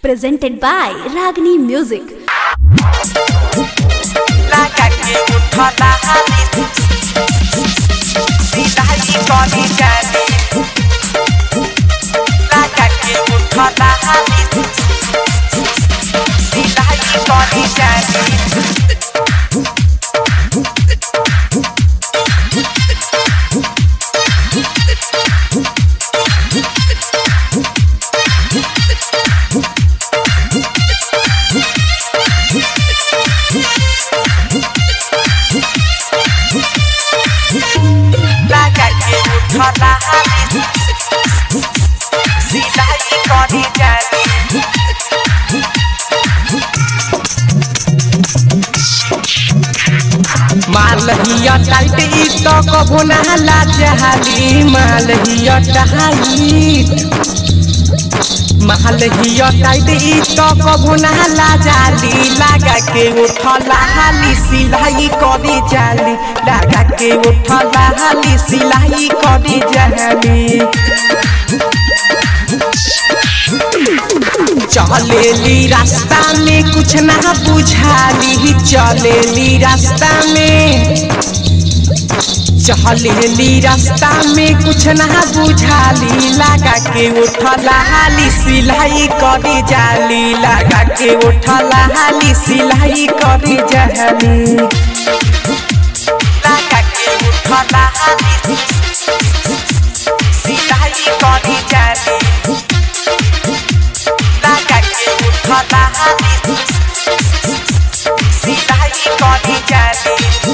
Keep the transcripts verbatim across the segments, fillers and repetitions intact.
presented by Ragini Music. मालहिया tight ई तो कबो ना लाजहाली मालहिया टाइट मालहिया टाइट ई तो कबो ना लाजाली लगा के उठला हाली सिलाई करी जाली लगा के उठला हाली सिलाई करी जाली चलेली रास्ता में कुछ ना बुझाली चलेली रास्ता में चलेली रास्ता में कुछ ना बुझाली लगा के उठला हाली सिलाई करी जाली लगा के उठला हाली सिलाई करी जाली लगा के उठला हाली सिलाई करी जाली Hola, सिलाई करी जाली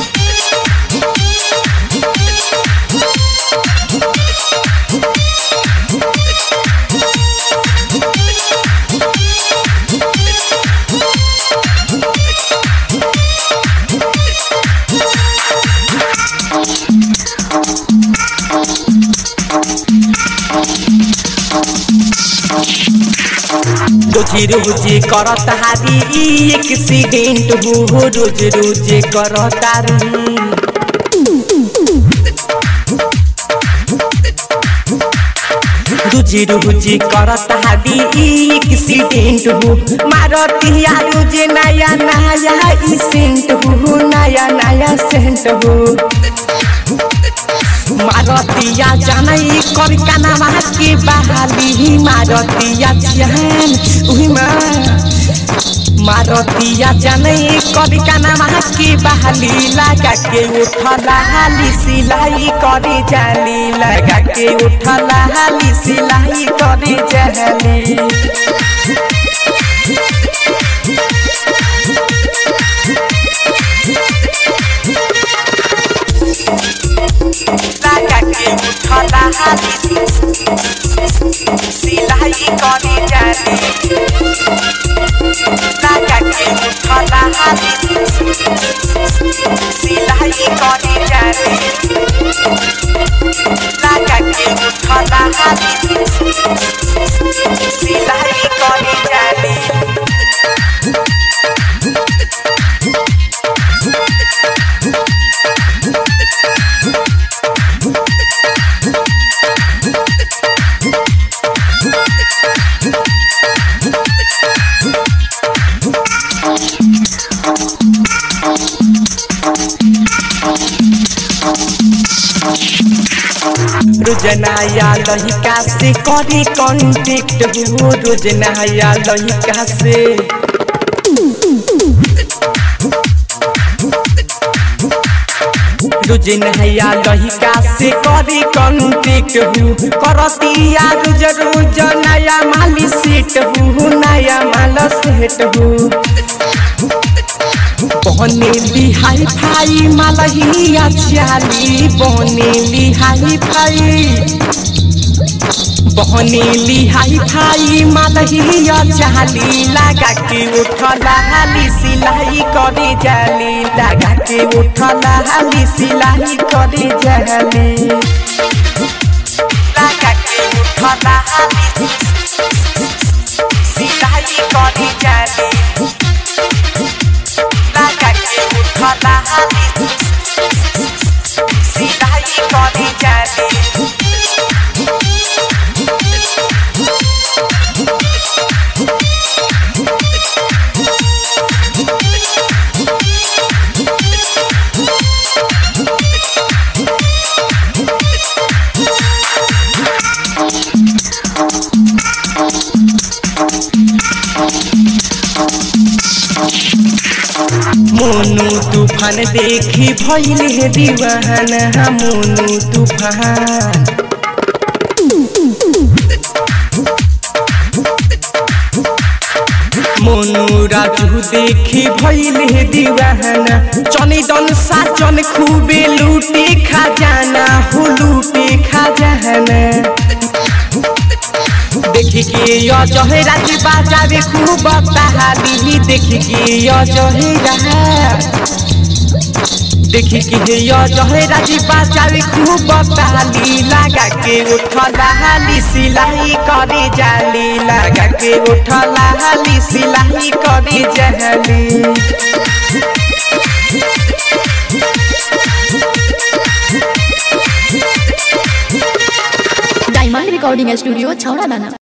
रोजी रोजी करत हारी एक्सीडेंट हो रोज रोज करत हारी रोजी रोजी करत हारी एक्सीडेंट हो मारतिया रोज नया नया सेंट हो नया नया सेंट हो मारतिया जानै कर कानामा के बहाली मारतिया जान उही मारतिया जानै कर कानामा के बहाली लगा के उठला हाली सिलाई करे जाली लगा के उठला हाली सिलाई करे जाली उठला हाली सिलाई करी जाली लगा के उठला हाली सिलाई करी जाली लगा के उठला हाली सिलाई करी जाली रोजनाया लहिका से करी कांटेक्ट हो रोजनाया लहिका से रोजनाया लहिका से करी कांटेक्ट हो करतिया रोज रोज नया माली सेट हो नया माल सेट हो बनेली हाई फाई मालहिया चाली बनेली हाई फाई बनेली हाई फाई मालहिया चाली लगा के उठला हाली सिलाई करे जाली लगा के उठला हाली सिलाई करे जाली लगा के उठला हाली सिलाई करे जाली उठला हाली सिलाई करी जाली मोनू तूफान देखी भइल हे दीवाना मोनू तूफान। मोनू राजू देखी भइल हे दीवाना चनिदन साचन खूबे लूटे खजाना हो लूटे खजाना। देखी के यो जहेरा जी बाजावे खूब ताहाली देखी के यो जहेरा देखी के यो जहेरा जी बाजावे खूब ताली लगा के उठला हाली सिलाई करे जाली लगा के उठला हाली सिलाई करे जाली। डायमंड रिकॉर्डिंग स्टूडियो छौड़ा दाना।